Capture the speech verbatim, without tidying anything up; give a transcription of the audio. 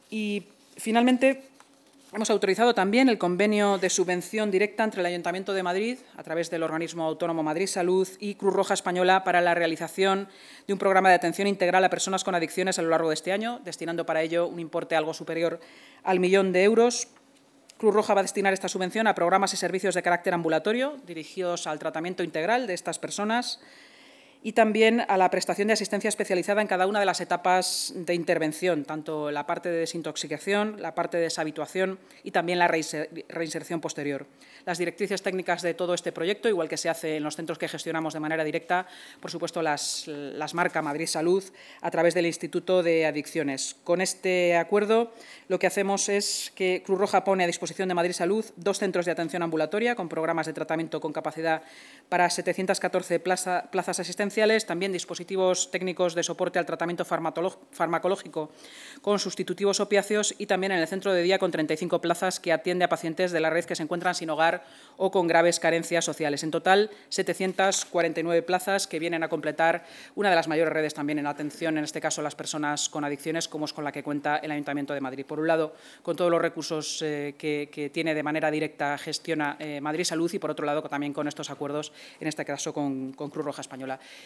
Y, finalmente, hemos autorizado también el convenio de subvención directa entre el Ayuntamiento de Madrid, a través del organismo autónomo Madrid Salud, y Cruz Roja Española para la realización de un programa de atención integral a personas con adicciones a lo largo de este año, destinando para ello un importe algo superior al millón de euros. Cruz Roja va a destinar esta subvención a programas y servicios de carácter ambulatorio dirigidos al tratamiento integral de estas personas y también a la prestación de asistencia especializada en cada una de las etapas de intervención, tanto la parte de desintoxicación, la parte de deshabituación y también la reinserción posterior. Las directrices técnicas de todo este proyecto, igual que se hace en los centros que gestionamos de manera directa, por supuesto las, las marca Madrid Salud a través del Instituto de Adicciones. Con este acuerdo lo que hacemos es que Cruz Roja pone a disposición de Madrid Salud dos centros de atención ambulatoria con programas de tratamiento con capacidad para setecientas catorce plaza, plazas asistenciales, también dispositivos técnicos de soporte al tratamiento farmacológico con sustitutivos opiáceos y también en el centro de día con treinta y cinco plazas que atiende a pacientes de la red que se encuentran sin hogar o con graves carencias sociales. En total, setecientas cuarenta y nueve plazas que vienen a completar una de las mayores redes también en atención, en este caso, a las personas con adicciones, como es con la que cuenta el Ayuntamiento de Madrid. Por un lado, con todos los recursos eh, que, que tiene de manera directa, gestiona eh, Madrid Salud y, por otro lado, también con estos acuerdos, en este caso con, con Cruz Roja Española.